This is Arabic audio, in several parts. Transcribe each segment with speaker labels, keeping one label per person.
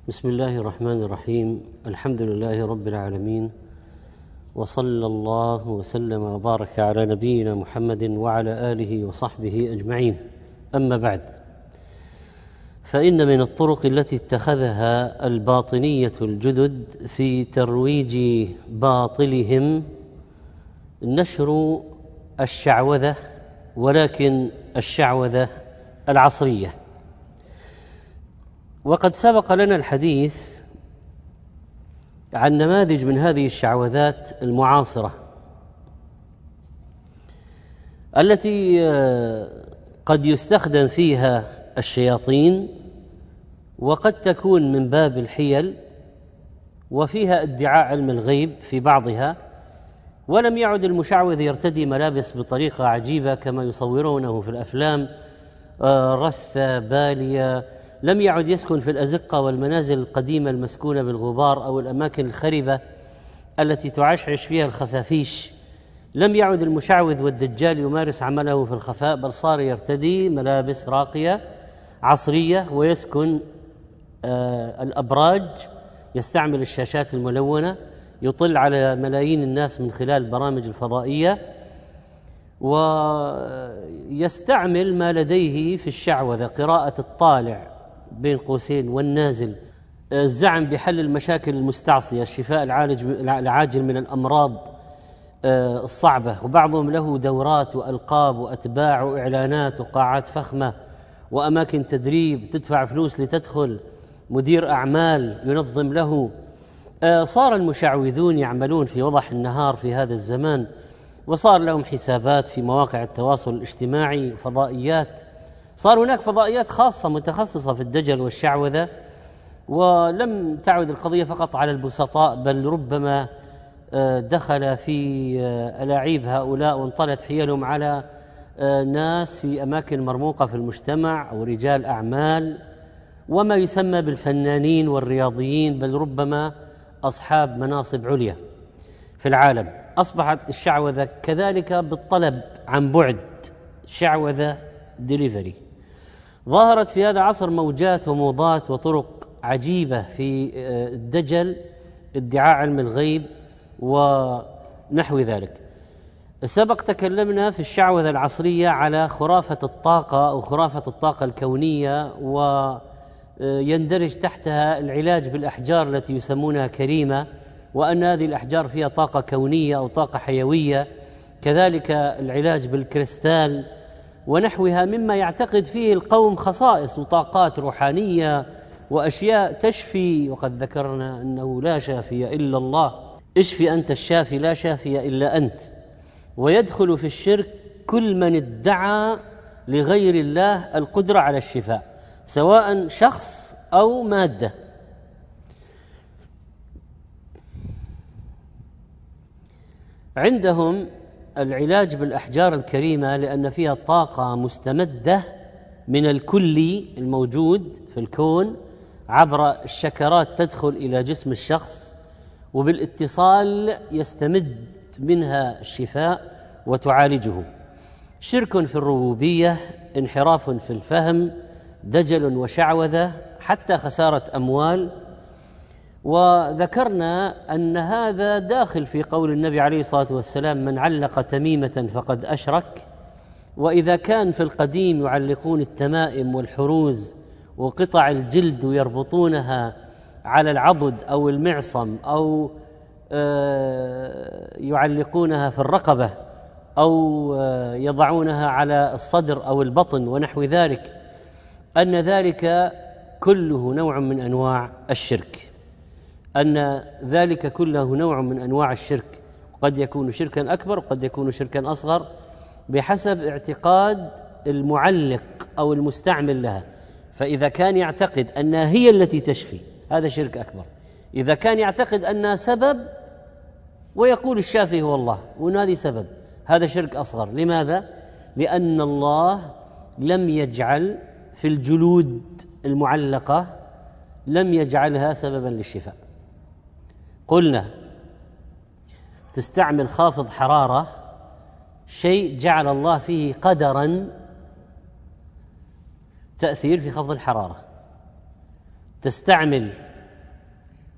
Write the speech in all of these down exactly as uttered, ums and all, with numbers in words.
Speaker 1: بسم الله الرحمن الرحيم. الحمد لله رب العالمين، وصلى الله وسلم وبارك على نبينا محمد وعلى آله وصحبه أجمعين. أما بعد، فإن من الطرق التي اتخذها الباطنية الجدد في ترويج باطلهم نشر الشعوذة، ولكن الشعوذة العصرية. وقد سبق لنا الحديث عن نماذج من هذه الشعوذات المعاصرة التي قد يستخدم فيها الشياطين، وقد تكون من باب الحيل، وفيها ادعاء علم الغيب في بعضها. ولم يعد المشعوذ يرتدي ملابس بطريقة عجيبة كما يصورونه في الأفلام، رثة بالية. لم يعد يسكن في الأزقة والمنازل القديمة المسكونة بالغبار أو الأماكن الخربة التي تعشعش فيها الخفافيش. لم يعد المشعوذ والدجال يمارس عمله في الخفاء، بل صار يرتدي ملابس راقية عصرية، ويسكن آه الأبراج، يستعمل الشاشات الملونة، يطل على ملايين الناس من خلال البرامج الفضائية، ويستعمل ما لديه في الشعوذة: قراءة الطالع بين قوسين والنازل، الزعم بحل المشاكل المستعصية، الشفاء العالج العاجل من الأمراض الصعبة. وبعضهم له دورات وألقاب وأتباع وإعلانات وقاعات فخمة وأماكن تدريب، تدفع فلوس لتدخل، مدير أعمال ينظم له. صار المشعوذون يعملون في وضح النهار في هذا الزمان، وصار لهم حسابات في مواقع التواصل الاجتماعي وفضائيات. صار هناك فضائيات خاصة متخصصة في الدجل والشعوذة، ولم تعد القضية فقط على البسطاء، بل ربما دخل في ألاعيب هؤلاء وانطلت حيلهم على ناس في أماكن مرموقة في المجتمع أو رجال أعمال، وما يسمى بالفنانين والرياضيين، بل ربما أصحاب مناصب عليا في العالم. أصبحت الشعوذة كذلك بالطلب عن بعد، شعوذة ديليفري. ظهرت في هذا العصر موجات وموضات وطرق عجيبة في الدجل، ادعاء علم الغيب ونحو ذلك. سبق تكلمنا في الشعوذة العصرية على خرافة الطاقة أو خرافة الطاقة الكونية، ويندرج تحتها العلاج بالأحجار التي يسمونها كريمة، وأن هذه الأحجار فيها طاقة كونية أو طاقة حيوية. كذلك العلاج بالكريستال ونحوها، مما يعتقد فيه القوم خصائص وطاقات روحانية وأشياء تشفي. وقد ذكرنا أنه لا شافي إلا الله، اشفي أنت الشافي لا شافي إلا أنت. ويدخل في الشرك كل من ادعى لغير الله القدرة على الشفاء، سواء شخص أو مادة. عندهم العلاج بالأحجار الكريمة لأن فيها طاقة مستمدة من الكلي الموجود في الكون، عبر الشكرات تدخل إلى جسم الشخص، وبالاتصال يستمد منها الشفاء وتعالجه. شرك في الربوبية، انحراف في الفهم، دجل وشعوذة، حتى خسارة أموال. وذكرنا أن هذا داخل في قول النبي عليه الصلاة والسلام: من علق تميمة فقد أشرك. وإذا كان في القديم يعلقون التمائم والحروز وقطع الجلد ويربطونها على العضد أو المعصم، أو يعلقونها في الرقبة، أو يضعونها على الصدر أو البطن ونحو ذلك، أن ذلك كله نوع من أنواع الشرك، أن ذلك كله نوع من أنواع الشرك. قد يكون شركا أكبر وقد يكون شركا أصغر بحسب اعتقاد المعلق أو المستعمل لها. فإذا كان يعتقد أنها هي التي تشفي، هذا شرك أكبر. إذا كان يعتقد أنها سبب ويقول الشافي هو الله وأن هذه سبب، هذا شرك أصغر. لماذا؟ لأن الله لم يجعل في الجلود المعلقة، لم يجعلها سببا للشفاء. قلنا تستعمل خافض حرارة، شيء جعل الله فيه قدرا تأثير في خفض الحرارة. تستعمل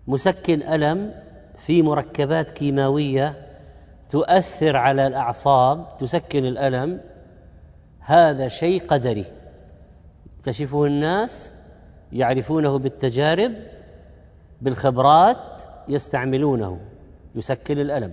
Speaker 1: مسكن ألم في مركبات كيماوية تؤثر على الأعصاب تسكن الألم، هذا شيء قدري يكتشفه الناس، يعرفونه بالتجارب، بالخبرات، يستعملونه يسكن الألم.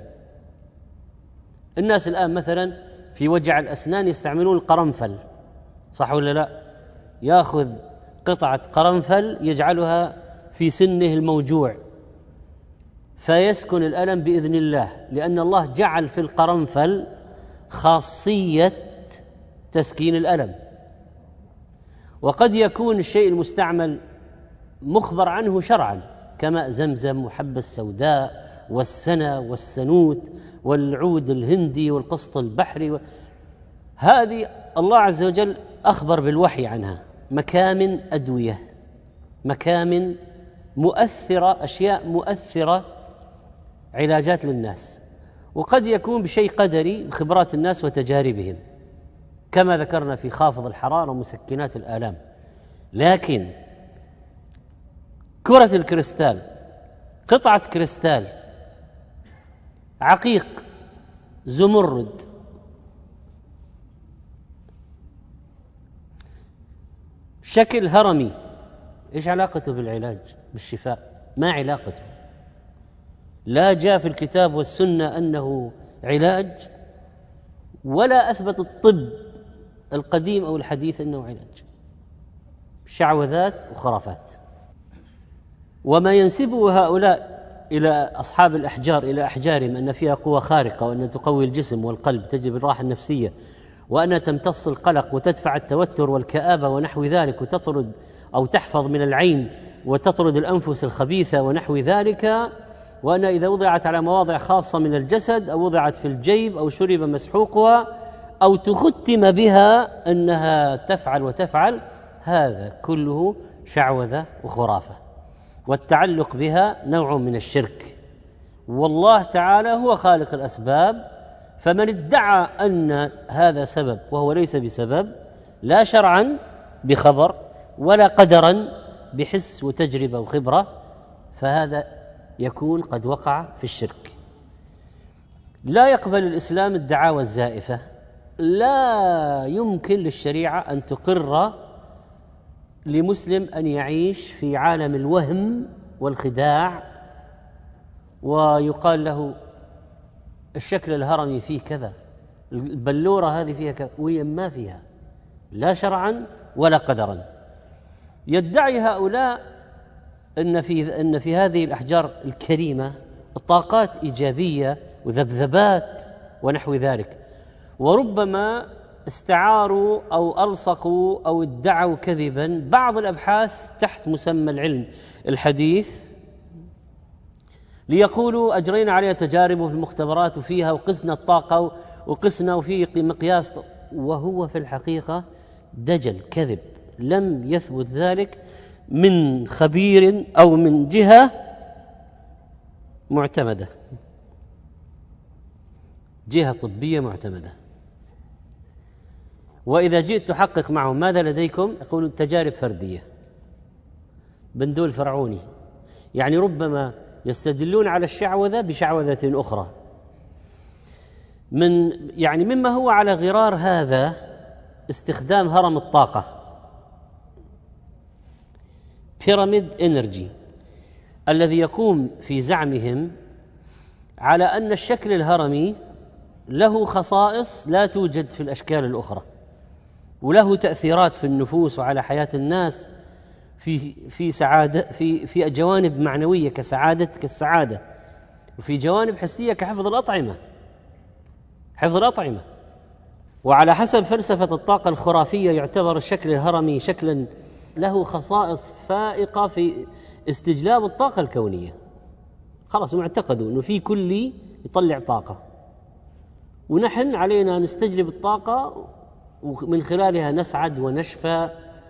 Speaker 1: الناس الآن مثلا في وجع الأسنان يستعملون القرنفل، صح ولا لا؟ يأخذ قطعة قرنفل يجعلها في سنه الموجوع فيسكن الألم بإذن الله، لأن الله جعل في القرنفل خاصية تسكين الألم. وقد يكون الشيء المستعمل مخبر عنه شرعا كماء زمزم وحب السوداء والسنة والسنوت والعود الهندي والقسط البحري و... هذه الله عز وجل أخبر بالوحي عنها، مكامن أدوية، مكامن مؤثرة، أشياء مؤثرة، علاجات للناس. وقد يكون بشيء قدري بخبرات الناس وتجاربهم كما ذكرنا في خافض الحرارة ومسكنات الآلام. لكن كرة الكريستال، قطعة كريستال، عقيق، زمرد، شكل هرمي، ايش علاقته بالعلاج بالشفاء؟ ما علاقته، لا جاء في الكتاب والسنة أنه علاج، ولا أثبت الطب القديم أو الحديث أنه علاج، شعوذات وخرافات. وما ينسبه هؤلاء إلى أصحاب الأحجار إلى أحجارهم أن فيها قوة خارقة، وأن تقوي الجسم والقلب، تجلب الراحة النفسية، وأن تمتص القلق وتدفع التوتر والكآبة ونحو ذلك، وتطرد أو تحفظ من العين وتطرد الأنفس الخبيثة ونحو ذلك، وأن إذا وضعت على مواضع خاصة من الجسد أو وضعت في الجيب أو شرب مسحوقها أو تختم بها أنها تفعل وتفعل، هذا كله شعوذة وخرافة، والتعلق بها نوع من الشرك. والله تعالى هو خالق الأسباب، فمن ادعى أن هذا سبب وهو ليس بسبب، لا شرعا بخبر ولا قدرا بحس وتجربة وخبرة، فهذا يكون قد وقع في الشرك. لا يقبل الإسلام الدعاوى الزائفة، لا يمكن للشريعة أن تقر لمسلم أن يعيش في عالم الوهم والخداع ويقال له الشكل الهرمي فيه كذا، البلورة هذه فيها كذا، وهي ما فيها، لا شرعا ولا قدرا. يدعي هؤلاء أن في أن في هذه الأحجار الكريمة طاقات إيجابية وذبذبات ونحو ذلك، وربما استعاروا أو ألصقوا أو ادعوا كذبا بعض الأبحاث تحت مسمى العلم الحديث، ليقولوا أجرينا عليها تجارب في المختبرات وفيها وقسنا الطاقة وقسنا وفي مقياس، وهو في الحقيقة دجل كذب، لم يثبت ذلك من خبير أو من جهة معتمدة، جهة طبية معتمدة. وإذا جئت تحقق معهم ماذا لديكم؟ يقولون تجارب فردية، بندول فرعوني، يعني ربما يستدلون على الشعوذة بشعوذة أخرى. من يعني مما هو على غرار هذا استخدام هرم الطاقة، بيراميد إنرجي، الذي يقوم في زعمهم على أن الشكل الهرمي له خصائص لا توجد في الأشكال الأخرى، وله تأثيرات في النفوس وعلى حياة الناس في في سعادة في في جوانب معنوية كسعادة كالسعادة، وفي جوانب حسية كحفظ الأطعمة، حفظ الأطعمة. وعلى حسب فلسفة الطاقة الخرافية يعتبر الشكل الهرمي شكلا له خصائص فائقة في استجلاب الطاقة الكونية. خلاص معتقدوا أنه في كلي يطلع طاقة، ونحن علينا نستجلب الطاقة ومن خلالها نسعد ونشفى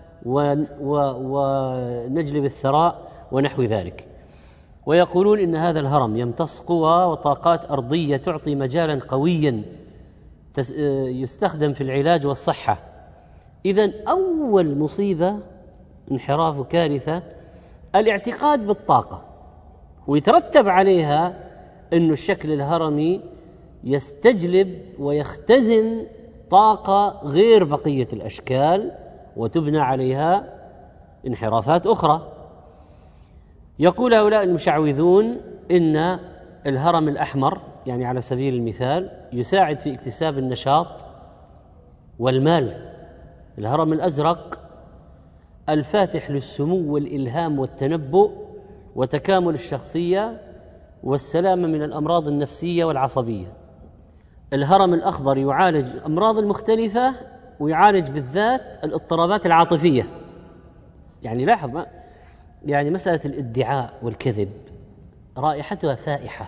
Speaker 1: ونجلب الثراء ونحو ذلك. ويقولون إن هذا الهرم يمتص قوى وطاقات أرضية تعطي مجالا قويا يستخدم في العلاج والصحة. إذن أول مصيبة، انحراف وكارثة، الاعتقاد بالطاقة ويترتب عليها أن الشكل الهرمي يستجلب ويختزن طاقة غير بقية الأشكال وتبنى عليها انحرافات أخرى. يقول هؤلاء المشعوذون إن الهرم الأحمر يعني على سبيل المثال يساعد في اكتساب النشاط والمال، الهرم الأزرق الفاتح للسمو والإلهام والتنبؤ وتكامل الشخصية والسلامة من الأمراض النفسية والعصبية، الهرم الأخضر يعالج الأمراض المختلفة ويعالج بالذات الاضطرابات العاطفية. يعني لاحظ ما يعني مسألة الادعاء والكذب رائحتها فائحة،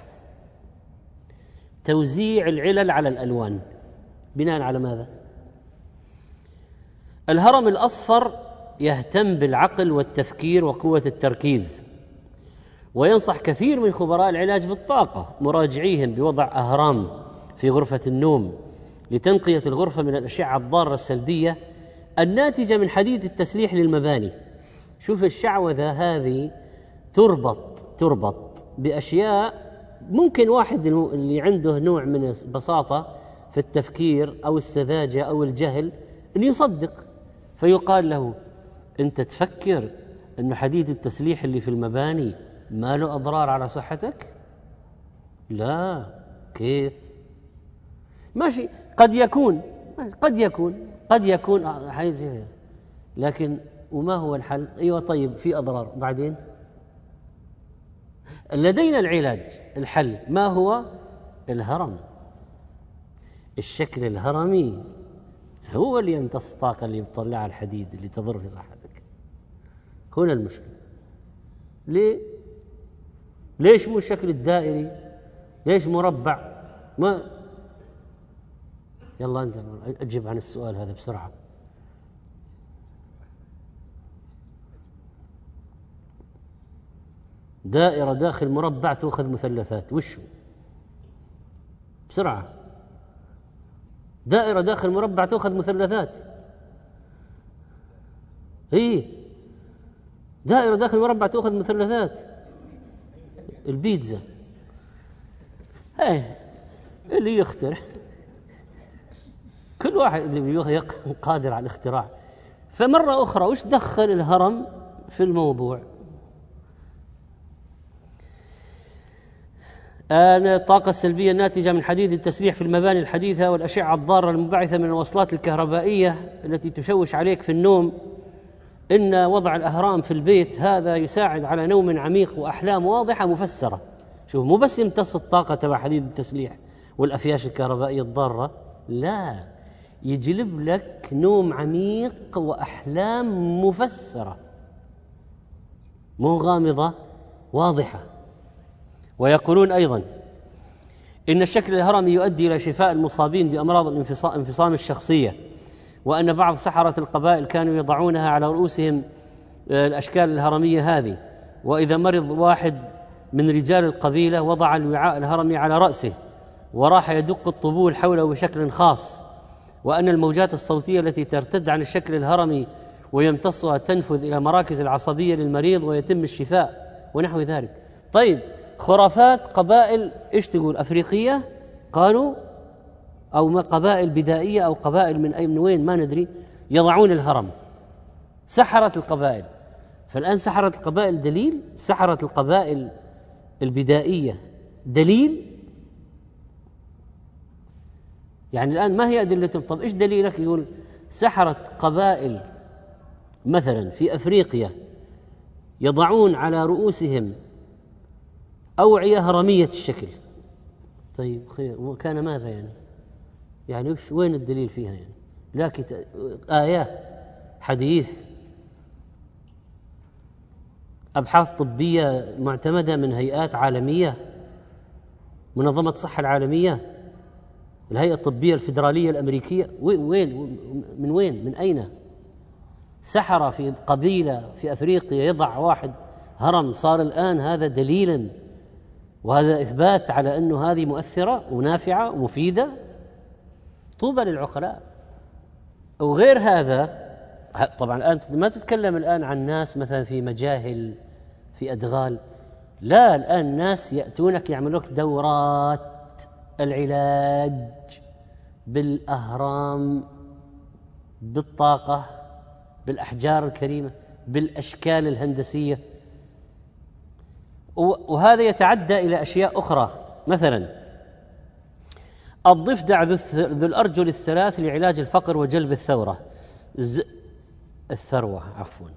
Speaker 1: توزيع العلل على الألوان بناء على ماذا؟ الهرم الأصفر يهتم بالعقل والتفكير وقوة التركيز، وينصح كثير من خبراء العلاج بالطاقة مراجعيهم بوضع أهرام في غرفة النوم لتنقية الغرفة من الأشعة الضارة السلبية الناتجة من حديد التسليح للمباني. شوف الشعوذة هذه تربط تربط بأشياء ممكن واحد اللي عنده نوع من البساطة في التفكير أو السذاجة أو الجهل أن يصدق، فيقال له أنت تفكر أن حديد التسليح اللي في المباني ما له أضرار على صحتك؟ لا، كيف؟ ماشي، قد يكون قد يكون قد يكون حيزي، لكن وما هو الحل؟ أيوة طيب في أضرار، بعدين لدينا العلاج، الحل ما هو؟ الهرم، الشكل الهرمي هو اللي يمتص الطاقة اللي يطلعها الحديد اللي تضر في صحتك. هنا المشكلة. ليه؟ ليش مو الشكل الدائري؟ ليش مربع؟ ما يلا أنت أجيب عن السؤال هذا بسرعة. دائرة داخل مربع تأخذ مثلثات، وشو؟ بسرعة. دائرة داخل مربع تأخذ مثلثات، هي دائرة داخل مربع تأخذ مثلثات، البيتزا. ايه اللي يخترع، كل واحد اللي قادر على الاختراع. فمرة أخرى وش دخل الهرم في الموضوع؟ أنا الطاقة السلبية الناتجة من حديد التسليح في المباني الحديثة والأشعة الضارة المنبعثة من الوصلات الكهربائية التي تشوش عليك في النوم، إن وضع الأهرام في البيت هذا يساعد على نوم عميق وأحلام واضحة مفسرة. شوف، مو بس يمتص الطاقة تبع حديد التسليح والأفياش الكهربائية الضارة، لا، يجلب لك نوم عميق وأحلام مفسرة مو غامضة، واضحة. ويقولون أيضا إن الشكل الهرمي يؤدي إلى شفاء المصابين بأمراض الانفصام الشخصية، وأن بعض سحرة القبائل كانوا يضعونها على رؤوسهم الأشكال الهرمية هذه، وإذا مرض واحد من رجال القبيلة وضع الوعاء الهرمي على رأسه وراح يدق الطبول حوله بشكل خاص، وأن الموجات الصوتية التي ترتد عن الشكل الهرمي ويمتصها تنفذ إلى مراكز العصبية للمريض ويتم الشفاء ونحو ذلك. طيب، خرافات قبائل إيش تقول؟ أفريقية قالوا، أو قبائل بدائية أو قبائل من أي من وين ما ندري، يضعون الهرم، سحرت القبائل. فالآن سحرت القبائل دليل؟ سحرت القبائل البدائية دليل؟ يعني الآن ما هي أدلتهم؟ طب إيش دليلك؟ يقول سحرت قبائل مثلا في أفريقيا يضعون على رؤوسهم أوعية هرمية الشكل. طيب خير، وكان ماذا يعني؟ يعني وش وين الدليل فيها يعني؟ لا كتاب، آية، حديث، أبحاث طبية معتمدة من هيئات عالمية، منظمة الصحة العالمية، الهيئة الطبية الفيدرالية الأمريكية، وين من وين من أين؟ سحرة في قبيلة في أفريقيا يضع واحد هرم، صار الآن هذا دليلا وهذا إثبات على أنه هذه مؤثرة ونافعة ومفيدة. طوبى للعقلاء. وغير هذا طبعا الآن ما تتكلم الآن عن ناس مثلا في مجاهل في أدغال، لا، الآن الناس يأتونك يعملوك دورات العلاج بالأهرام، بالطاقة، بالأحجار الكريمة، بالأشكال الهندسية. وهذا يتعدى إلى أشياء أخرى، مثلا الضفدع ذو الأرجل الثلاث لعلاج الفقر وجلب الثورة ز... الثروة عفوا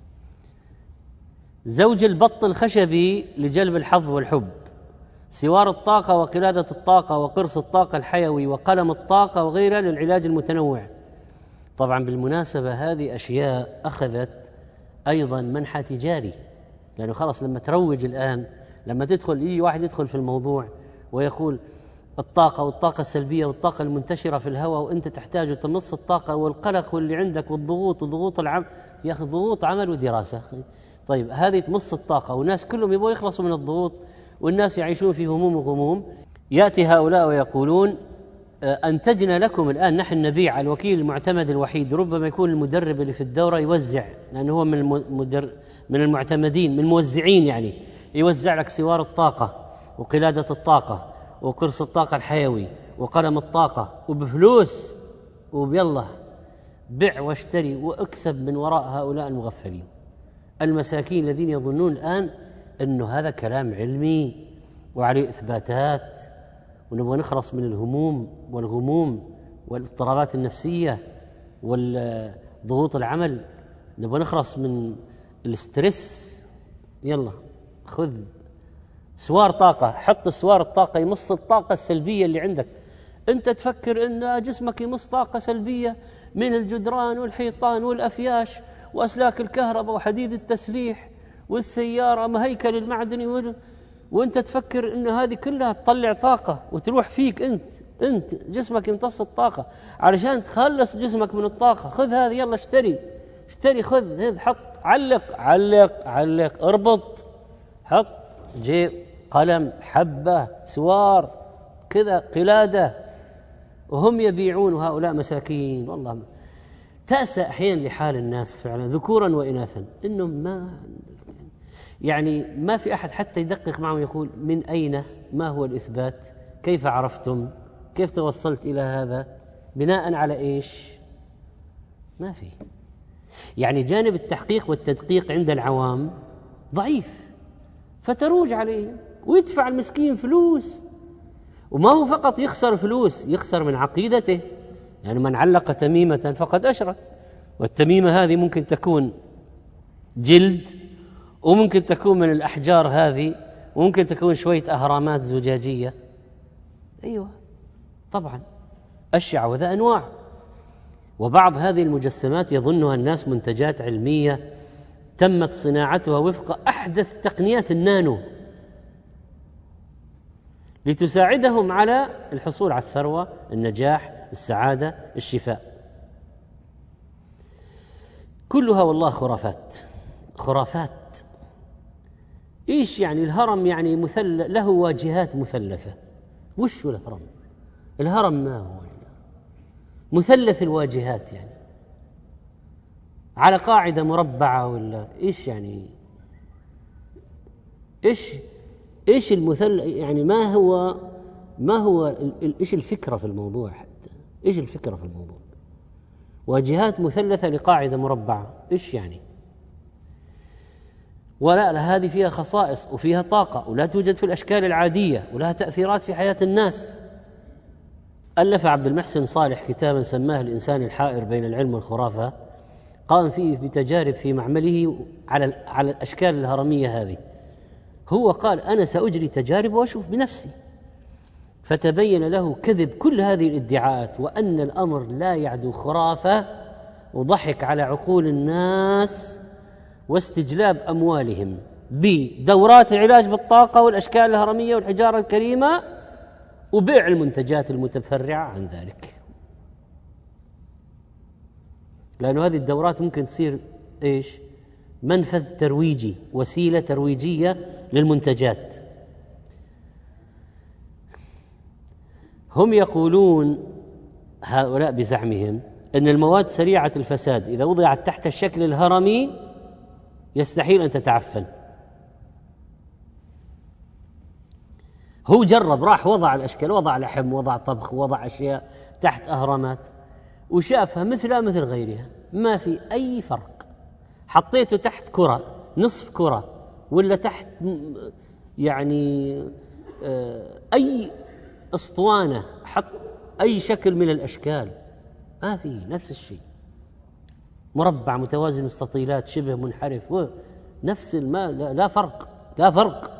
Speaker 1: زوج البط الخشبي لجلب الحظ والحب، سوار الطاقة وقلادة الطاقة وقرص الطاقة الحيوي وقلم الطاقة وغيرها للعلاج المتنوع. طبعا بالمناسبة هذه أشياء أخذت أيضا منحى تجاري، لأنه خلاص لما تروج الآن، لما تدخل يجي واحد يدخل في الموضوع ويقول الطاقة والطاقة السلبية والطاقة المنتشرة في الهواء وأنت تحتاج تمص الطاقة والقلق واللي عندك والضغوط وضغوط العمل، يا أخي ضغوط عمل ودراسة. طيب هذه تمص الطاقة والناس كلهم يبغوا يخلصوا من الضغوط والناس يعيشون في هموم وغموم. يأتي هؤلاء ويقولون أنتجنا لكم الآن نحن نبيع الوكيل المعتمد الوحيد، ربما يكون المدرب اللي في الدورة يوزع، لأنه هو من المدر من المعتمدين من الموزعين، يعني يوزع لك سوار الطاقة وقلادة الطاقة وقرص الطاقة الحيوي وقلم الطاقة وبفلوس، وبيلا بع واشتري واكسب من وراء هؤلاء المغفلين المساكين الذين يظنون الآن أنه هذا كلام علمي وعليه إثباتات، ونبغى نخلص من الهموم والغموم والاضطرابات النفسية والضغوط العمل، نبغى نخلص من الاسترس. يلا خذ سوار طاقة، حط سوار الطاقة يمص الطاقة السلبية اللي عندك. أنت تفكر أن جسمك يمص طاقة سلبية من الجدران والحيطان والأفياش وأسلاك الكهرباء وحديد التسليح والسيارة مهيكل المعدني و... وأنت تفكر أن هذه كلها تطلع طاقة وتروح فيك. أنت أنت جسمك يمتص الطاقة، علشان تخلص جسمك من الطاقة خذ هذه، يلا اشتري اشتري خذ هذ، حط علق علق علق اربط، حط جيب قلم حبة سوار كذا قلادة، وهم يبيعون. وهؤلاء مساكين والله تأسى أحيانا لحال الناس فعلا ذكورا وإناثا، إنهم ما يعني ما في أحد حتى يدقق معهم يقول من أين، ما هو الإثبات، كيف عرفتم، كيف توصلت إلى هذا، بناء على إيش؟ ما في. يعني جانب التحقيق والتدقيق عند العوام ضعيف، فتروج عليه ويدفع المسكين فلوس، وما هو فقط يخسر فلوس، يخسر من عقيدته، يعني من علق تميمة فقد أشرك، والتميمة هذه ممكن تكون جلد وممكن تكون من الأحجار هذه وممكن تكون شوية أهرامات زجاجية. أيوة طبعا الشعوذة أنواع، وبعض هذه المجسمات يظنها الناس منتجات علمية تمت صناعتها وفق أحدث تقنيات النانو لتساعدهم على الحصول على الثروة، النجاح، السعادة، الشفاء. كلها والله خرافات خرافات. إيش يعني الهرم؟ يعني مثل له واجهات مثلثة. وش هو الهرم؟ الهرم ما هو يعني مثلث الواجهات، يعني على قاعدة مربعة ولا إيش؟ يعني إيش إيش المثلث؟ يعني ما هو ما هو إيش الفكرة في الموضوع؟ حتى إيش الفكرة في الموضوع؟ واجهات مثلثة لقاعدة مربعة، إيش يعني؟ ولا لا، هذه فيها خصائص وفيها طاقة ولا توجد في الأشكال العادية ولها تأثيرات في حياة الناس. ألف عبد المحسن صالح كتابا سماه الإنسان الحائر بين العلم والخرافة، قام فيه بتجارب في معمله على على الأشكال الهرمية هذه. هو قال أنا سأجري تجارب وأشوف بنفسي، فتبين له كذب كل هذه الادعاءات وأن الأمر لا يعدو خرافة، وضحك على عقول الناس واستجلاب أموالهم بدورات العلاج بالطاقة والأشكال الهرمية والحجارة الكريمة وبيع المنتجات المتفرعة عن ذلك. لأن هذه الدورات ممكن تصير إيش؟ منفذ ترويجي، وسيلة ترويجية للمنتجات. هم يقولون هؤلاء بزعمهم أن المواد سريعة الفساد إذا وضعت تحت الشكل الهرمي يستحيل أن تتعفن. هو جرب، راح وضع الأشكال، وضع لحم، وضع طبخ، وضع أشياء تحت أهرامات وشافها مثلها مثل غيرها، ما في أي فرق. حطيته تحت كرة، نصف كرة، ولا تحت يعني أي أسطوانة، حط أي شكل من الأشكال، ما في، نفس الشيء. مربع، متوازي، مستطيلات، شبه منحرف، نفس الماء، لا, لا فرق، لا فرق.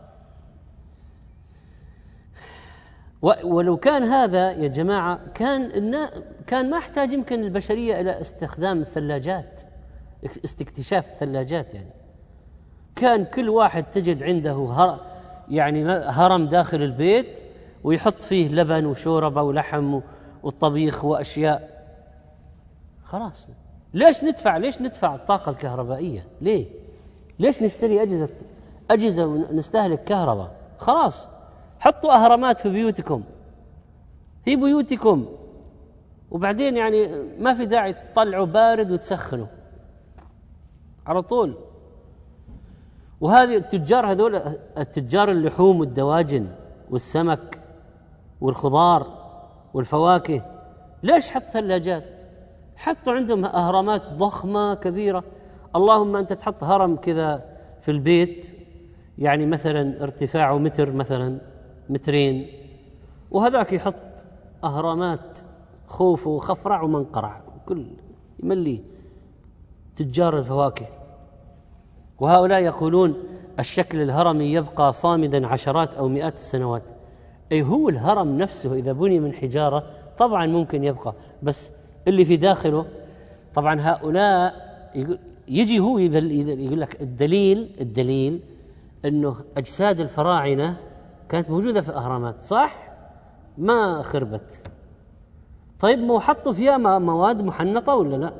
Speaker 1: ولو كان هذا يا جماعة كان كان ما احتاج يمكن البشرية إلى استخدام الثلاجات، استكتشاف الثلاجات. يعني كان كل واحد تجد عنده هر يعني هرم داخل البيت ويحط فيه لبن وشوربة ولحم والطبيخ وأشياء. خلاص، ليش ندفع ليش ندفع الطاقة الكهربائية؟ ليه ليش نشتري أجهزة أجهزة ونستهلك كهرباء؟ خلاص، حطوا أهرامات في بيوتكم، في بيوتكم، وبعدين يعني ما في داعي تطلعوا بارد وتسخنوا على طول. وهذه التجار، هذول التجار اللحوم والدواجن والسمك والخضار والفواكه، ليش حط ثلاجات؟ حطوا عندهم أهرامات ضخمة كبيرة. اللهم أنت تحط هرم كذا في البيت، يعني مثلا ارتفاعه متر، مثلا مترين، وهذاك يحط أهرامات خوف وخفرع ومنقرع، كل يملي تجار الفواكه. وهؤلاء يقولون الشكل الهرمي يبقى صامدا عشرات أو مئات السنوات. أي هو الهرم نفسه إذا بني من حجارة طبعا ممكن يبقى، بس اللي في داخله طبعا هؤلاء يجي هو يقول لك الدليل الدليل أنه أجساد الفراعنة كانت موجودة في الأهرامات، صح؟ ما خربت. طيب مو حطوا فيها مواد محنطة ولا لا؟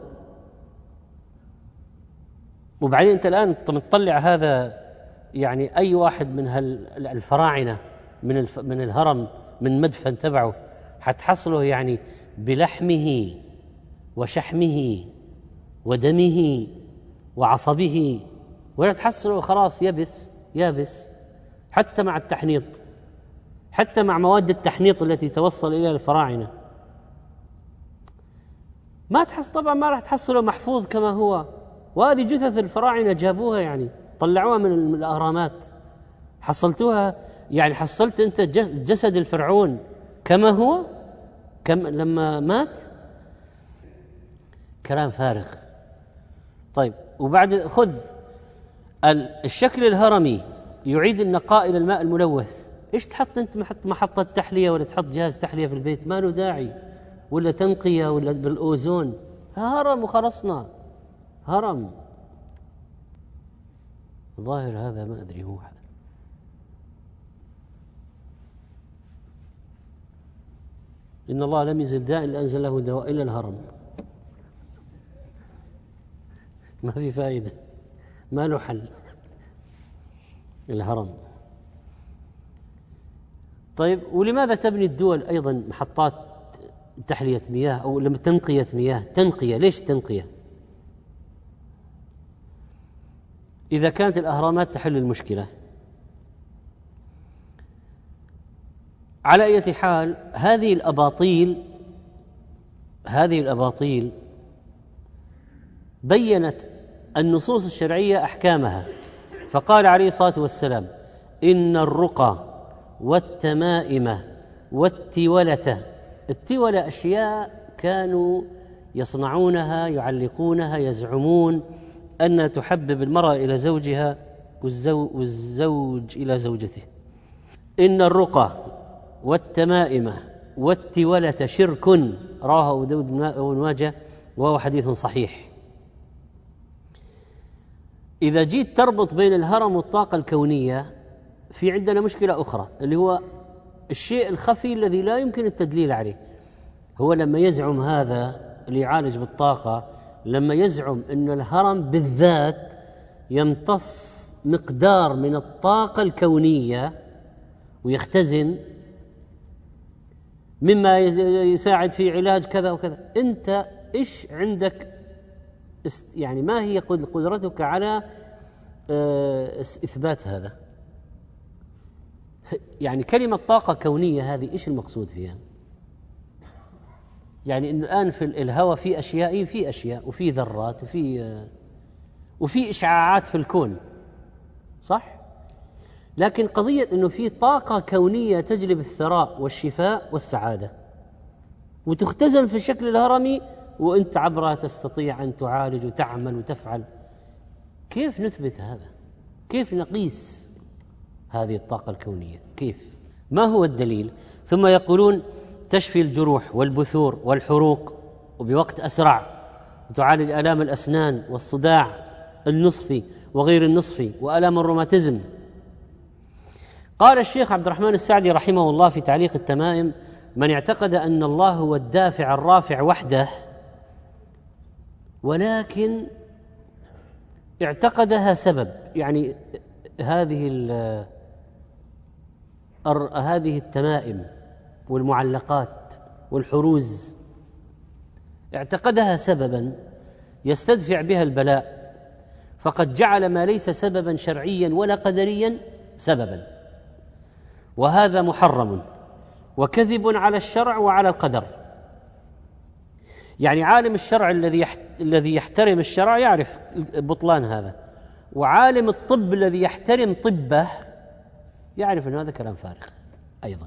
Speaker 1: وبعدين أنت الآن تطلع هذا، يعني أي واحد من الفراعنة من الف من الهرم، من مدفن تبعه، حتحصله يعني بلحمه وشحمه ودمه وعصبه، ولا تحصله خلاص يبس يابس، حتى مع التحنيط، حتى مع مواد التحنيط التي توصل إلى الفراعنة ما تحص طبعا ما راح تحصله محفوظ كما هو. وهذه جثث الفراعنة جابوها، يعني طلعوها من الأهرامات، حصلتوها، يعني حصلت أنت جسد الفرعون كما هو كم لما مات؟ كلام فارغ. طيب، وبعد خذ الشكل الهرمي يعيد النقاء إلى الماء الملوث، إيش تحط أنت؟ محط محطة تحلية ولا تحط جهاز تحلية في البيت؟ ما له داعي، ولا تنقية ولا بالأوزون، هرم وخلصنا، هرم. ظاهر هذا ما أدري هو هذا. إن الله لم يزل داء إلا أنزل له دواء إلا الهرم. ما في فائدة، ما له حل الهرم. طيب، ولماذا تبني الدول أيضا محطات تحلية مياه أو لما تنقية مياه؟ تنقية، ليش تنقية إذا كانت الأهرامات تحل المشكلة؟ على أي حال، هذه الأباطيل هذه الأباطيل بيّنت النصوص الشرعية أحكامها، فقال عليه الصلاة والسلام: إن الرقى والتمائم والتولة. التولة أشياء كانوا يصنعونها، يعلقونها، يزعمون أنها تحبب المرأة إلى زوجها والزوج إلى زوجته. إن الرقى والتمائم والتولة شرك، رواه أبو داود بن ماجه وهو حديث صحيح. إذا جيت تربط بين الهرم والطاقة الكونية، في عندنا مشكلة أخرى، اللي هو الشيء الخفي الذي لا يمكن التدليل عليه. هو لما يزعم هذا اللي يعالج بالطاقة، لما يزعم أن الهرم بالذات يمتص مقدار من الطاقة الكونية ويختزن مما يساعد في علاج كذا وكذا، أنت إيش عندك؟ يعني ما هي قدرتك على إثبات هذا؟ يعني كلمة طاقة كونية هذه إيش المقصود فيها؟ يعني إنه الآن في الهواء في أشياء في أشياء وفي ذرات وفي وفي إشعاعات في الكون، صح؟ لكن قضية إنه في طاقة كونية تجلب الثراء والشفاء والسعادة وتختزن في الشكل الهرمي، وأنت عبرها تستطيع أن تعالج وتعمل وتفعل. كيف نثبت هذا؟ كيف نقيس هذه الطاقة الكونية؟ كيف؟ ما هو الدليل؟ ثم يقولون تشفي الجروح والبثور والحروق وبوقت أسرع، وتعالج آلام الأسنان والصداع النصفي وغير النصفي وآلام الروماتيزم. قال الشيخ عبد الرحمن السعدي رحمه الله في تعليق التمائم: من اعتقد أن الله هو الدافع الرافع وحده، ولكن اعتقدها سبب، يعني هذه هذه التمائم والمعلقات والحروز اعتقدها سببا يستدفع بها البلاء، فقد جعل ما ليس سببا شرعيا ولا قدريا سببا، وهذا محرم وكذب على الشرع وعلى القدر. يعني عالم الشرع الذي الذي يحترم الشرع يعرف بطلان هذا، وعالم الطب الذي يحترم طبه يعرف أن هذا كلام فارغ أيضا.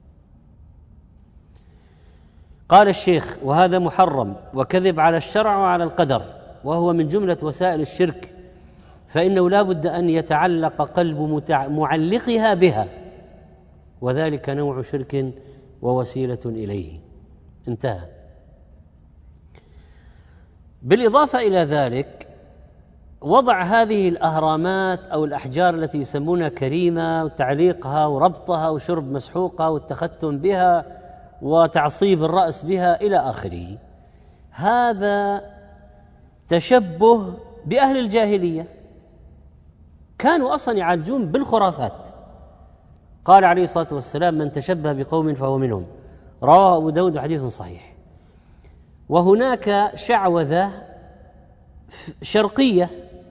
Speaker 1: قال الشيخ: وهذا محرم وكذب على الشرع وعلى القدر، وهو من جملة وسائل الشرك، فإنه لا بد أن يتعلق قلب متع... معلقها بها، وذلك نوع شرك ووسيلة إليه. انتهى. بالإضافة إلى ذلك وضع هذه الأهرامات أو الأحجار التي يسمونها كريمة وتعليقها وربطها وشرب مسحوقة والتختم بها وتعصيب الرأس بها إلى آخره، هذا تشبه بأهل الجاهلية، كانوا أصلا يعالجون بالخرافات. قال عليه الصلاة والسلام: من تشبه بقوم فهو منهم، رواه أبو داود حديث صحيح. وهناك شعوذة شرقية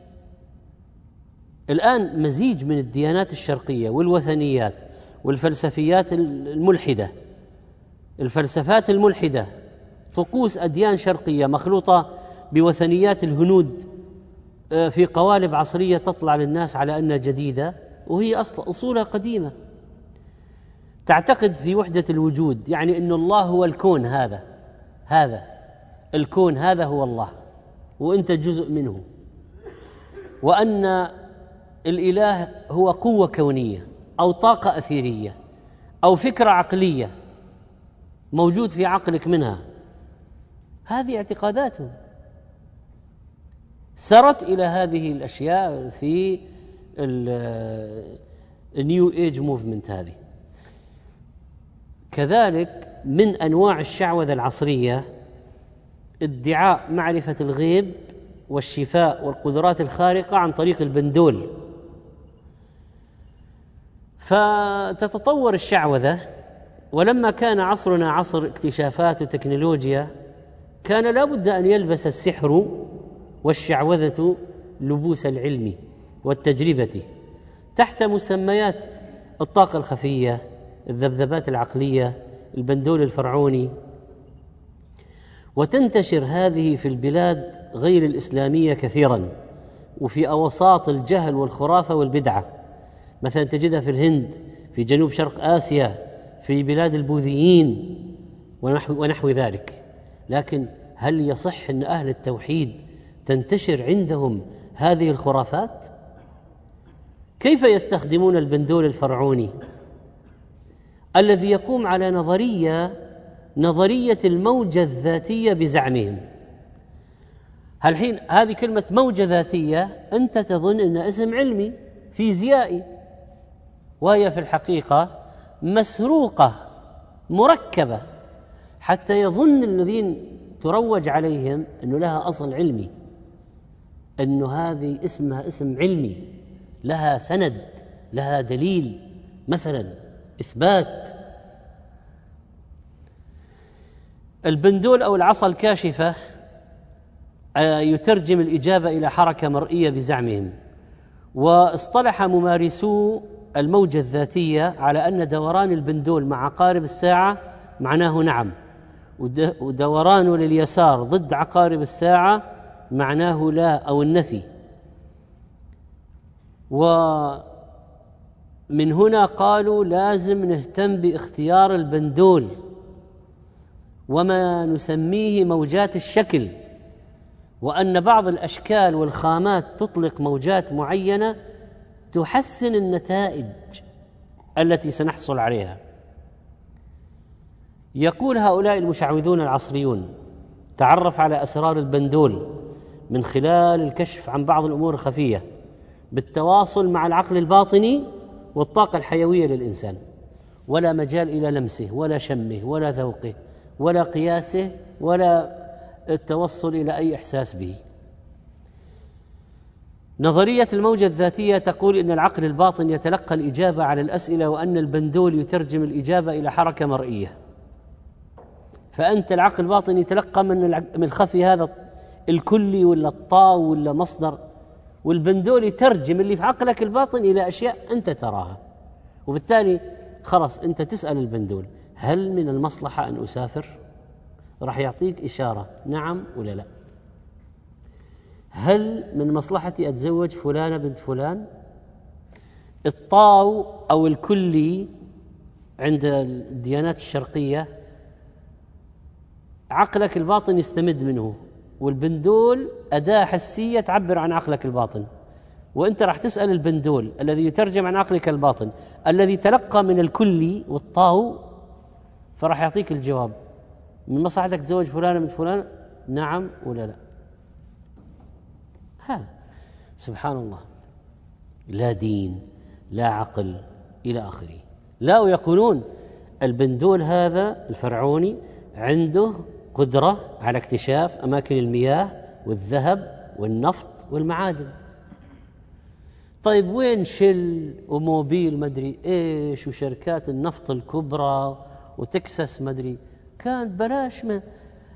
Speaker 1: الآن، مزيج من الديانات الشرقية والوثنيات والفلسفيات الملحدة، الفلسفات الملحدة، طقوس أديان شرقية مخلوطة بوثنيات الهنود في قوالب عصرية تطلع للناس على أنها جديدة، وهي أصل أصولها قديمة. تعتقد في وحدة الوجود، يعني أن الله هو الكون، هذا هذا الكون هذا هو الله وأنت جزء منه، وأن الإله هو قوة كونية أو طاقة أثيرية أو فكرة عقلية موجود في عقلك منها. هذه اعتقاداتهم سرت إلى هذه الأشياء في النيو ايج موفمنت. هذه كذلك من أنواع الشعوذة العصرية ادعاء معرفة الغيب والشفاء والقدرات الخارقة عن طريق البندول. فتتطور الشعوذة، ولما كان عصرنا عصر اكتشافات وتكنولوجيا كان لا بد أن يلبس السحر والشعوذة لبوس العلم والتجربة تحت مسميات الطاقة الخفية، الذبذبات العقلية، البندول الفرعوني، وتنتشر هذه في البلاد غير الإسلامية كثيرا وفي أوساط الجهل والخرافة والبدعة. مثلا تجدها في الهند، في جنوب شرق آسيا، في بلاد البوذيين ونحو, ونحو ذلك. لكن هل يصح أن أهل التوحيد تنتشر عندهم هذه الخرافات؟ كيف يستخدمون البندول الفرعوني الذي يقوم على نظرية نظرية الموجة الذاتية بزعمهم؟ هالحين هذه كلمة موجة ذاتية أنت تظن أن اسم علمي فيزيائي، وهي في الحقيقة مسروقة مركبة حتى يظن الذين تروج عليهم أنه لها أصل علمي، أنه هذه اسمها اسم علمي، لها سند، لها دليل، مثلا إثبات. البندول أو العصا الكاشفة يترجم الإجابة إلى حركة مرئية بزعمهم، واصطلح ممارسو الموجة الذاتية على أن دوران البندول مع عقارب الساعة معناه نعم، ودورانه لليسار ضد عقارب الساعة معناه لا أو النفي. ومن هنا قالوا لازم نهتم باختيار البندول وما نسميه موجات الشكل، وأن بعض الأشكال والخامات تطلق موجات معينة تحسن النتائج التي سنحصل عليها. يقول هؤلاء المشعوذون العصريون: تعرف على أسرار البندول من خلال الكشف عن بعض الأمور الخفية بالتواصل مع العقل الباطني والطاقة الحيوية للإنسان، ولا مجال إلى لمسه ولا شمه ولا ذوقه ولا قياسه ولا التوصل إلى أي إحساس به. نظرية الموجة الذاتية تقول إن العقل الباطن يتلقى الإجابة على الأسئلة، وأن البندول يترجم الإجابة إلى حركة مرئية. فأنت العقل الباطن يتلقى من من الخفي هذا الكلي ولا الطاو ولا مصدر، والبندول يترجم اللي في عقلك الباطن إلى أشياء أنت تراها. وبالتالي خلاص أنت تسأل البندول: هل من المصلحة أن أسافر؟ راح يعطيك إشارة نعم ولا لا. هل من مصلحتي أتزوج فلانة بنت فلان؟ الطاو أو الكلي عند الديانات الشرقية عقلك الباطن يستمد منه، والبندول أداة حسية تعبر عن عقلك الباطن، وأنت راح تسأل البندول الذي يترجم عن عقلك الباطن الذي تلقى من الكلي والطاو، فراح يعطيك الجواب: من مصلحتك تزوج فلانة من فلان، نعم ولا لا. هذا سبحان الله، لا دين لا عقل إلى آخره. لا، ويقولون البندول هذا الفرعوني عنده قدرة على اكتشاف أماكن المياه والذهب والنفط والمعادن. طيب وين شل وموبيل مدري إيش وشركات النفط الكبرى وتكساس مدري، كان بلاش من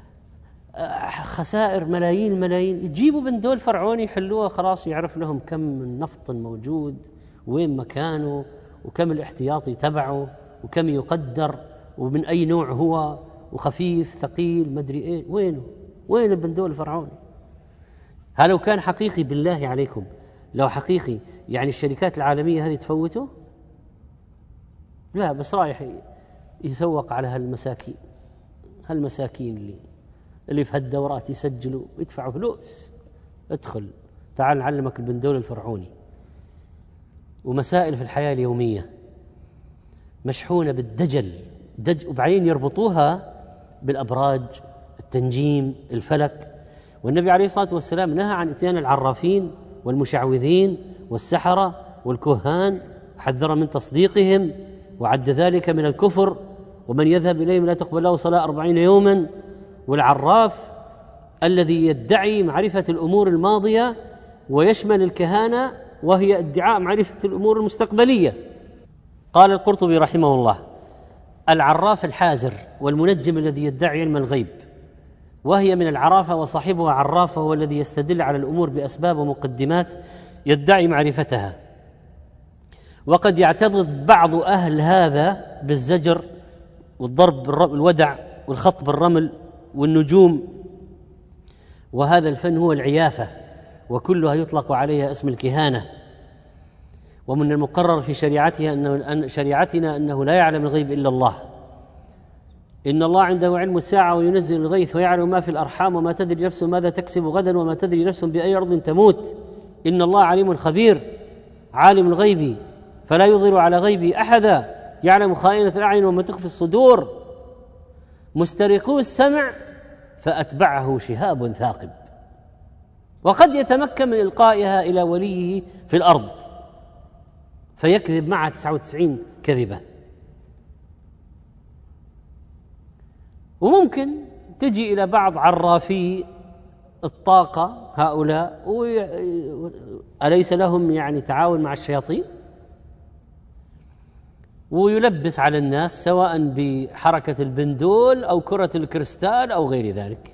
Speaker 1: خسائر ملايين ملايين، يجيبوا بندول فرعوني يحلوها، خلاص يعرف لهم كم من نفط موجود وين مكانه وكم الاحتياطي تبعه وكم يقدر ومن أي نوع هو وخفيف ثقيل مدري إيه. وينه؟ وين البندول الفرعوني؟ هل لو كان حقيقي بالله عليكم، لو حقيقي يعني الشركات العالمية هذه تفوته؟ لا، بس رايح يسوق على هالمساكين هالمساكين اللي اللي في هالدورات يسجلوا ويدفعوا فلوس. ادخل تعال نعلمك البندول الفرعوني. ومسائل في الحياة اليومية مشحونة بالدجل دج، وبعدين يربطوها بالأبراج، التنجيم، الفلك. والنبي عليه الصلاة والسلام نهى عن إتيان العرافين والمشعوذين والسحرة والكهان، حذر من تصديقهم وعد ذلك من الكفر. ومن يذهب إليهم لا تقبل له صلاة أربعين يوما. والعراف الذي يدعي معرفة الأمور الماضية ويشمل الكهانة، وهي ادعاء معرفة الأمور المستقبلية. قال القرطبي رحمه الله: العراف الحازر والمنجم الذي يدعي علم الغيب، وهي من العرافة، وصاحبها عرافة هو الذي يستدل على الأمور بأسباب ومقدمات يدعي معرفتها. وقد يعتضد بعض أهل هذا بالزجر والضرب بالودع والخط بالرمل والنجوم، وهذا الفن هو العيافة، وكلها يطلق عليها اسم الكهانة. ومن المقرر في شريعتها أنه أن شريعتنا أنه لا يعلم الغيب إلا الله. إن الله عنده علم الساعة وينزل الغيث ويعلم ما في الأرحام وما تدري نفس ماذا تكسب غدا وما تدري نفس بأي أرض تموت. إن الله عليم خبير عالم الغيب فلا يظهر على غيبه أحدا يعلم خائنة الأعين وما تخفي الصدور. مسترقو السمع فأتبعه شهاب ثاقب. وقد يتمكن من إلقائها إلى وليه في الأرض فيكذب معها تسعة وتسعين كذبة. وممكن تجي إلى بعض عرافي الطاقة هؤلاء، أليس لهم يعني تعاون مع الشياطين؟ ويلبس على الناس سواء بحركة البندول أو كرة الكريستال أو غير ذلك.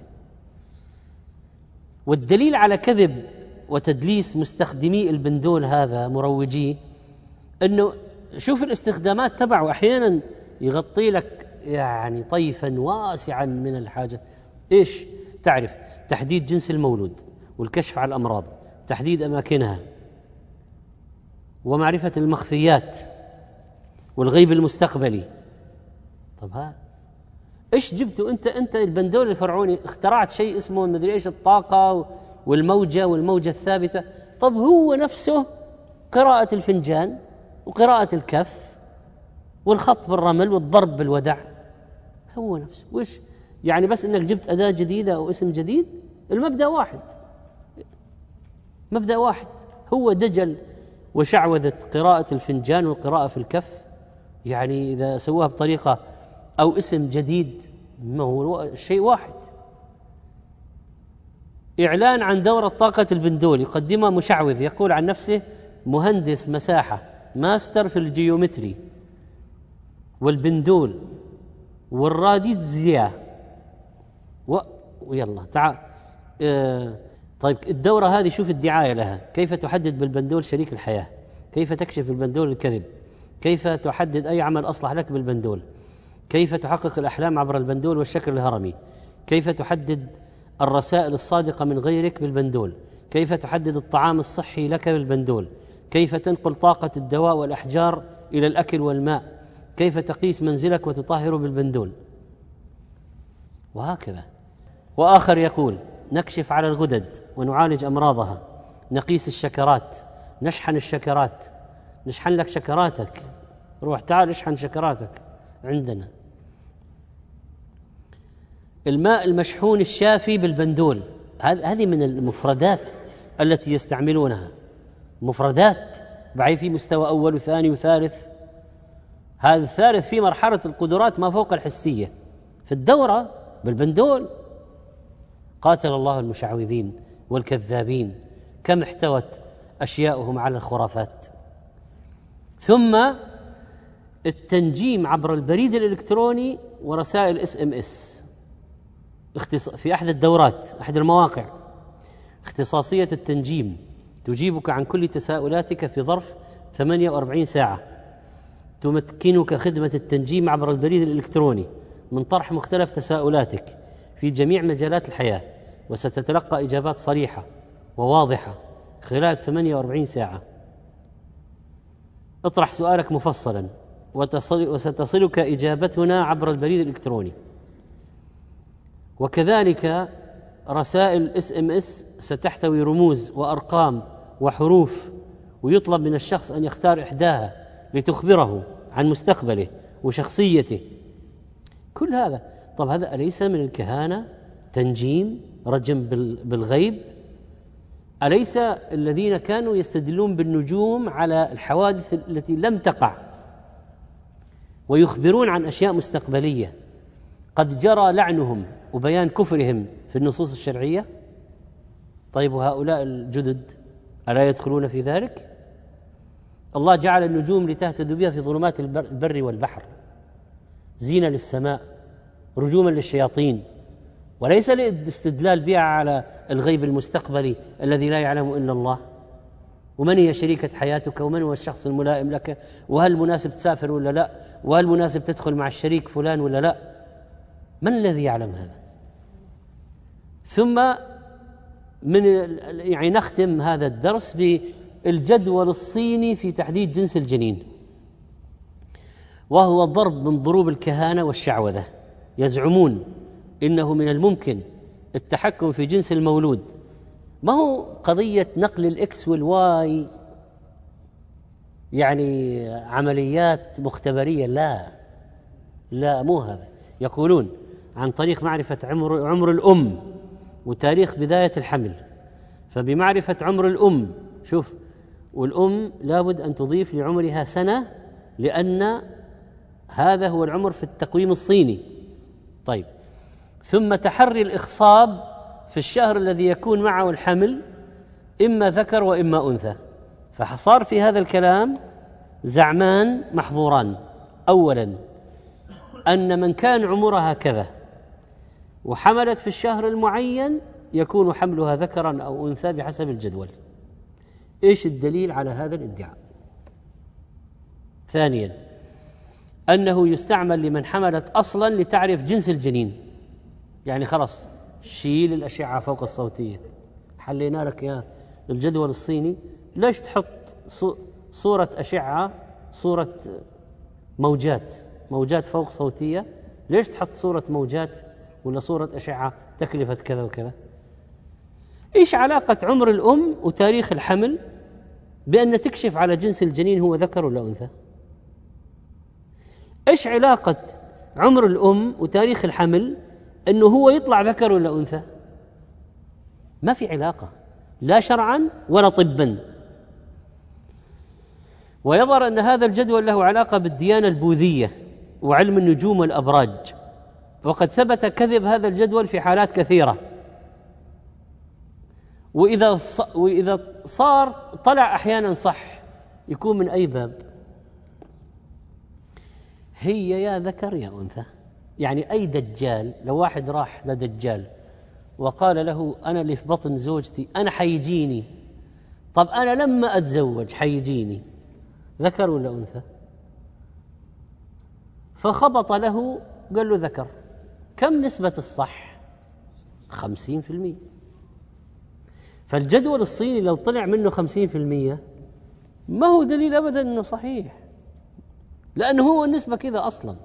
Speaker 1: والدليل على كذب وتدليس مستخدمي البندول هذا مروجيه أنه شوف الاستخدامات تبعه، أحيانا يغطي لك يعني طيفا واسعا من الحاجة. إيش تعرف؟ تحديد جنس المولود، والكشف على الأمراض، تحديد أماكنها، ومعرفة المخفيات، والغيب المستقبلي. طب ها إيش جبته أنت؟ أنت البندول الفرعوني اخترعت شيء اسمه مدري إيش الطاقة والموجة والموجة الثابتة. طب هو نفسه قراءة الفنجان وقراءة الكف والخط بالرمل والضرب بالودع هو نفسه. وش يعني؟ بس انك جبت أداة جديدة او اسم جديد. المبدأ واحد، مبدأ واحد. هو دجل وشعوذة قراءة الفنجان والقراءة في الكف، يعني إذا سووها بطريقة أو اسم جديد ما هو شيء واحد. إعلان عن دورة طاقة البندول يقدمها مشعوذ يقول عن نفسه مهندس مساحة ماستر في الجيومتري والبندول والراديزيا و... ويلا تعال. آه... طيب الدورة هذه شوف الدعاية لها: كيف تحدد بالبندول شريك الحياة، كيف تكشف بالبندول الكذب، كيف تحدد أي عمل أصلح لك بالبندول، كيف تحقق الأحلام عبر البندول والشكل الهرمي، كيف تحدد الرسائل الصادقة من غيرك بالبندول، كيف تحدد الطعام الصحي لك بالبندول، كيف تنقل طاقة الدواء والأحجار إلى الأكل والماء، كيف تقيس منزلك وتطهره بالبندول، وهكذا. وآخر يقول: نكشف على الغدد ونعالج أمراضها، نقيس الشكرات، نشحن الشكرات، نشحن لك شكراتك، روح تعال اشحن شكراتك عندنا. الماء المشحون الشافي بالبندول، هذه من المفردات التي يستعملونها، مفردات بعي في مستوى أول وثاني وثالث. هذا الثالث في مرحلة القدرات ما فوق الحسية في الدورة بالبندول. قاتل الله المشعوذين والكذابين، كم احتوت أشياؤهم على الخرافات. ثم التنجيم عبر البريد الإلكتروني ورسائل اس ام اس في أحد الدورات، أحد المواقع، اختصاصية التنجيم تجيبك عن كل تساؤلاتك في ظرف ثمانية وأربعين ساعة، تمكنك خدمة التنجيم عبر البريد الإلكتروني من طرح مختلف تساؤلاتك في جميع مجالات الحياة، وستتلقى إجابات صريحة وواضحة خلال ثمانية وأربعين ساعة. اطرح سؤالك مفصلا وتصل وستصلك إجابتنا عبر البريد الإلكتروني. وكذلك رسائل اس ام اس ستحتوي رموز وأرقام وحروف، ويطلب من الشخص أن يختار إحداها لتخبره عن مستقبله وشخصيته. كل هذا طب هذا أليس من الكهانة؟ تنجيم، رجم بالغيب. أليس الذين كانوا يستدلون بالنجوم على الحوادث التي لم تقع ويخبرون عن أشياء مستقبلية قد جرى لعنهم وبيان كفرهم في النصوص الشرعية؟ طيب وهؤلاء الجدد ألا يدخلون في ذلك؟ الله جعل النجوم لتهتدوا بها في ظلمات البر والبحر، زينة للسماء، رجوما للشياطين، وليس للاستدلال بها على الغيب المستقبلي الذي لا يعلم إلا الله. ومن هي شريكة حياتك، ومن هو الشخص الملائم لك، وهل مناسب تسافر ولا لا، وهل مناسب تدخل مع الشريك فلان ولا لا؟ من الذي يعلم هذا؟ ثم من يعني نختم هذا الدرس بالجدول الصيني في تحديد جنس الجنين، وهو ضرب من ضروب الكهانة والشعوذة. يزعمون إنه من الممكن التحكم في جنس المولود، ما هو قضية نقل الإكس والواي يعني عمليات مختبرية، لا لا مو هذا. يقولون عن طريق معرفة عمر, عمر الأم وتاريخ بداية الحمل. فبمعرفة عمر الأم، شوف، والأم لابد أن تضيف لعمرها سنة، لأن هذا هو العمر في التقويم الصيني. طيب، ثم تحري الإخصاب في الشهر الذي يكون معه الحمل، إما ذكر وإما أنثى. فصار في هذا الكلام زعمان محظوران: أولا أن من كان عمرها كذا وحملت في الشهر المعين يكون حملها ذكرا أو أنثى بحسب الجدول. إيش الدليل على هذا الادعاء؟ ثانيا أنه يستعمل لمن حملت أصلا لتعرف جنس الجنين، يعني خلاص شيل الأشعة فوق الصوتية، حلينا لك يا الجدول الصيني، ليش تحط صورة أشعة، صورة موجات موجات فوق صوتية، ليش تحط صورة موجات ولا صورة أشعة تكلفة كذا وكذا؟ إيش علاقة عمر الأم وتاريخ الحمل بأن تكشف على جنس الجنين هو ذكر ولا أنثى؟ إيش علاقة عمر الأم وتاريخ الحمل أنه هو يطلع ذكر ولا أنثى؟ ما في علاقة، لا شرعا ولا طبا. ويظهر أن هذا الجدول له علاقة بالديانة البوذية وعلم النجوم والأبراج، وقد ثبت كذب هذا الجدول في حالات كثيرة. وإذا وإذا صار طلع أحيانا صح، يكون من أي باب؟ هي يا ذكر يا أنثى. يعني أي دجال، لو واحد راح لدجال وقال له أنا اللي في بطن زوجتي أنا حيجيني، طب أنا لما أتزوج حيجيني، ذكر ولا أنثى؟ فخبط له قال له ذكر. كم نسبة الصح؟ خمسين في المية. فالجدول الصيني لو طلع منه خمسين في المية ما هو دليل أبدا أنه صحيح، لأنه هو النسبة كذا أصلا،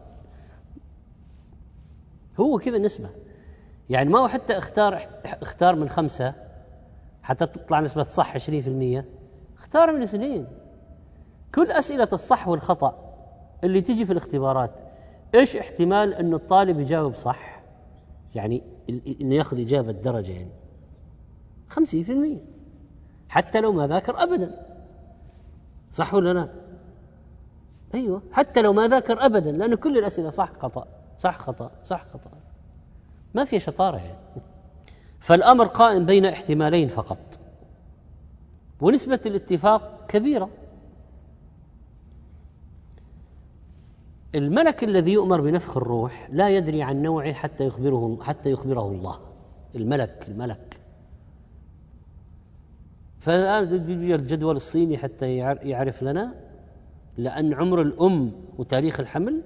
Speaker 1: هو كذا نسبة. يعني ما هو حتى اختار اختار من خمسة حتى تطلع نسبة صح عشرين في المية، اختار من اثنين. كل أسئلة الصح والخطأ اللي تجي في الاختبارات إيش احتمال أن الطالب يجاوب صح؟ يعني إنه يأخذ إجابة درجة، يعني خمسين في المية حتى لو ما ذاكر أبدا، صح ولا لا؟ أيوة، حتى لو ما ذاكر أبدا، لأن كل الأسئلة صح خطأ صح خطأ صح خطأ، ما في شطارة يعني. فالأمر قائم بين احتمالين فقط، ونسبة الاتفاق كبيرة. الملك الذي يؤمر بنفخ الروح لا يدري عن نوعه حتى يخبره حتى يخبره الله. الملك الملك فالآن الجدول الصيني حتى يعرف لنا، لأن عمر الأم وتاريخ الحمل.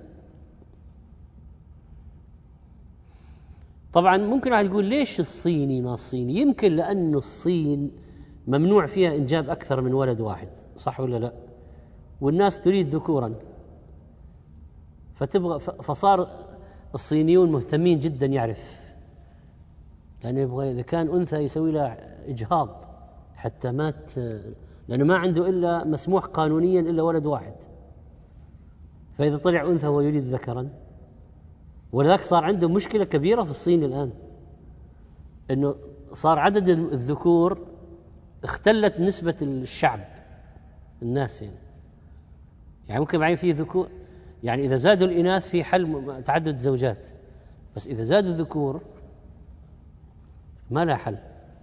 Speaker 1: طبعا ممكن واحد يقول ليش الصيني ما الصيني؟ يمكن لأنه الصين ممنوع فيها إنجاب أكثر من ولد واحد، صح ولا لا؟ والناس تريد ذكورا، فتبغى فصار الصينيون مهتمين جدا يعرف، لأنه يبغى إذا كان أنثى يسوي له إجهاض حتى مات، لأنه ما عنده إلا مسموح قانونيا إلا ولد واحد، فإذا طلع أنثى هو يريد ذكرا. ولذلك صار عنده مشكلة كبيرة في الصين الآن، أنه صار عدد الذكور اختلت نسبة الشعب الناس، يعني يعني ممكن معين فيه ذكور، يعني إذا زادوا الإناث في حل تعدد زوجات، بس إذا زادوا الذكور ما لا حل.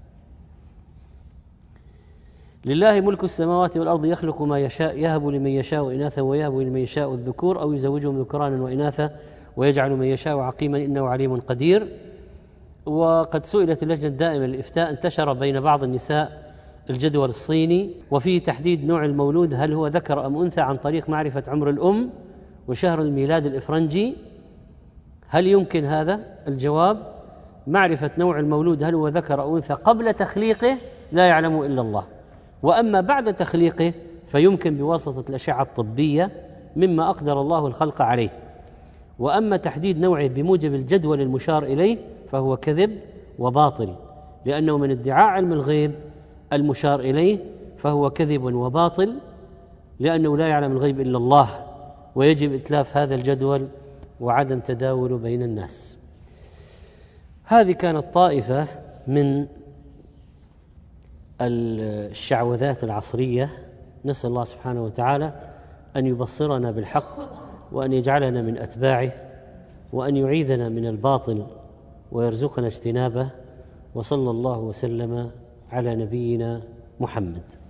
Speaker 1: لله ملك السماوات والأرض يخلق ما يشاء يهب لمن يشاء إناثا ويهب لمن يشاء الذكور أو يزوجهم ذكرانا وإناثا ويجعل من يشاء عقيما إنه عليم قدير. وقد سئلت اللجنة الدائمة للإفتاء، انتشر بين بعض النساء الجدول الصيني وفيه تحديد نوع المولود هل هو ذكر أم أنثى عن طريق معرفة عمر الأم وشهر الميلاد الإفرنجي. هل يمكن هذا؟ الجواب: معرفة نوع المولود هل هو ذكر أو أنثى قبل تخليقه لا يعلم إلا الله، وأما بعد تخليقه فيمكن بواسطة الأشعة الطبية مما أقدر الله الخلق عليه. وأما تحديد نوعه بموجب الجدول المشار إليه فهو كذب وباطل، لأنه من ادعاء علم الغيب المشار إليه فهو كذب وباطل، لأنه لا يعلم الغيب إلا الله، ويجب إتلاف هذا الجدول وعدم تداوله بين الناس. هذه كانت طائفة من الشعوذات العصرية. نسأل الله سبحانه وتعالى أن يبصرنا بالحق وأن يجعلنا من أتباعه وأن يعيذنا من الباطل ويرزقنا اجتنابه، وصلى الله وسلم على نبينا محمد.